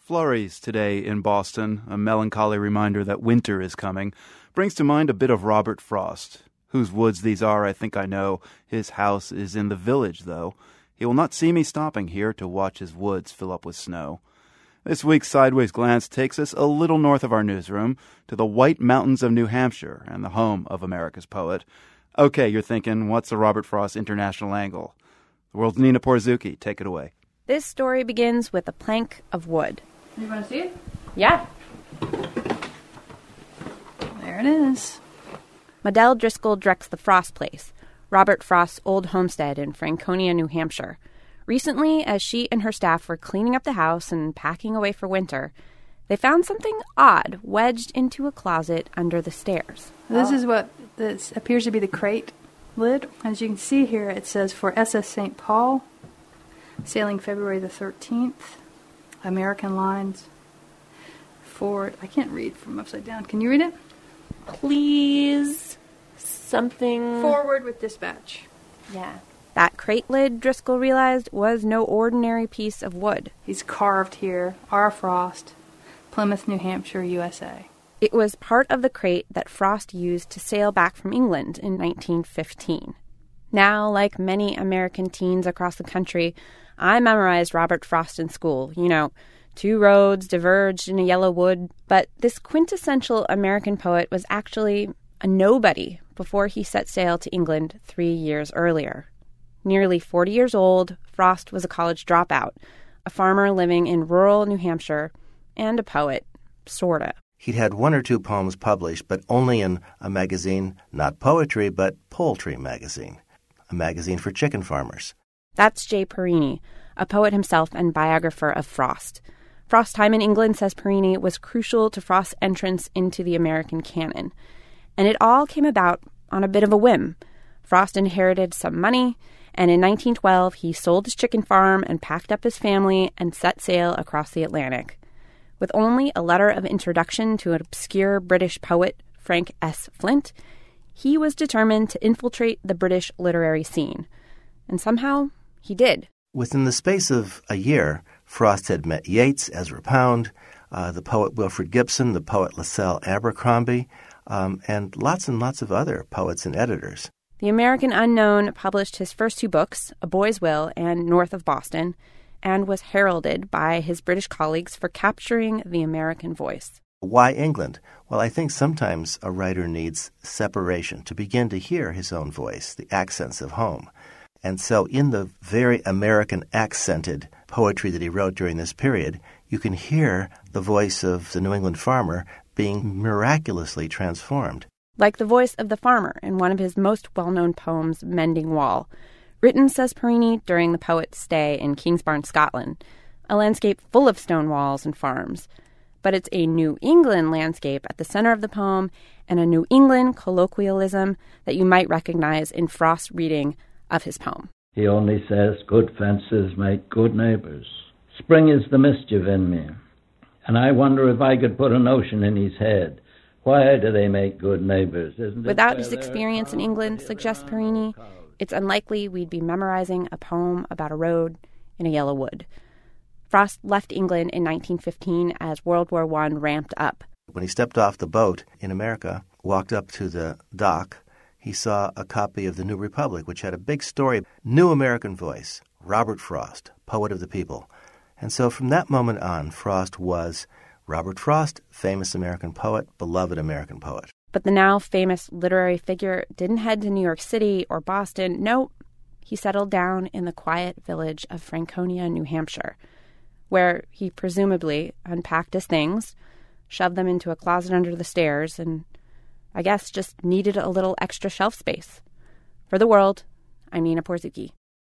Flurries today in Boston, a melancholy reminder that winter is coming, brings to mind a bit of Robert Frost. Whose woods these are, I think I know. His house is in the village, though. He will not see me stopping here to watch his woods fill up with snow. This week's Sideways Glance takes us a little north of our newsroom to the White Mountains of New Hampshire and the home of America's poet. Okay, you're thinking, what's the Robert Frost international angle? The world's Nina Porzuki. Take it away. This story begins with a plank of wood. You want to see it? Yeah. There it is. Medell Driscoll directs the Frost Place, Robert Frost's old homestead in Franconia, New Hampshire. Recently, as she and her staff were cleaning up the house and packing away for winter, they found something odd wedged into a closet under the stairs. This is what this appears to be the crate lid. As you can see here, it says for SS St. Paul, sailing February the 13th, American lines, forward. I can't read from upside down. Can you read it? Please, something... Forward with dispatch. Yeah. That crate lid, Driscoll realized, was no ordinary piece of wood. He's carved here, R. Frost, Plymouth, New Hampshire, USA. It was part of the crate that Frost used to sail back from England in 1915. Now, like many American teens across the country, I memorized Robert Frost in school. You know, 2 roads diverged in a yellow wood. But this quintessential American poet was actually a nobody before he set sail to England 3 years earlier. Nearly 40 years old, Frost was a college dropout, a farmer living in rural New Hampshire, and a poet, sorta. He'd had 1 or 2 poems published, but only in a magazine, not poetry, but Poultry magazine, a magazine for chicken farmers. That's Jay Perini, a poet himself and biographer of Frost. Frost's time in England, says Perini, was crucial to Frost's entrance into the American canon. And it all came about on a bit of a whim. Frost inherited some money, and in 1912 he sold his chicken farm and packed up his family and set sail across the Atlantic. With only a letter of introduction to an obscure British poet, Frank S. Flint, he was determined to infiltrate the British literary scene. And somehow, he did. Within the space of a year, Frost had met Yeats, Ezra Pound, the poet Wilfred Gibson, the poet LaSalle Abercrombie, and lots of other poets and editors. The American Unknown published his first 2 books, A Boy's Will and North of Boston, and was heralded by his British colleagues for capturing the American voice. Why England? Well, I think sometimes a writer needs separation to begin to hear his own voice, the accents of home. And so in the very American accented poetry that he wrote during this period, you can hear the voice of the New England farmer being miraculously transformed. Like the voice of the farmer in one of his most well-known poems, Mending Wall, written, says Perini, during the poet's stay in Kingsbarn, Scotland, a landscape full of stone walls and farms. But it's a New England landscape at the center of the poem and a New England colloquialism that you might recognize in Frost's reading of his poem. He only says, good fences make good neighbors. Spring is the mischief in me, and I wonder if I could put a notion in his head. Why do they make good neighbors? Without his experience in England, suggests Perini, it's unlikely we'd be memorizing a poem about a road in a yellow wood. Frost left England in 1915 as World War I ramped up. When he stepped off the boat in America, walked up to the dock, he saw a copy of the New Republic, which had a big story, New American Voice, Robert Frost, poet of the people. And so from that moment on, Frost was Robert Frost, famous American poet, beloved American poet. But the now famous literary figure didn't head to New York City or Boston. No, he settled down in the quiet village of Franconia, New Hampshire, where he presumably unpacked his things, shoved them into a closet under the stairs, and I guess just needed a little extra shelf space. For The World, I'm Nina Porzuki.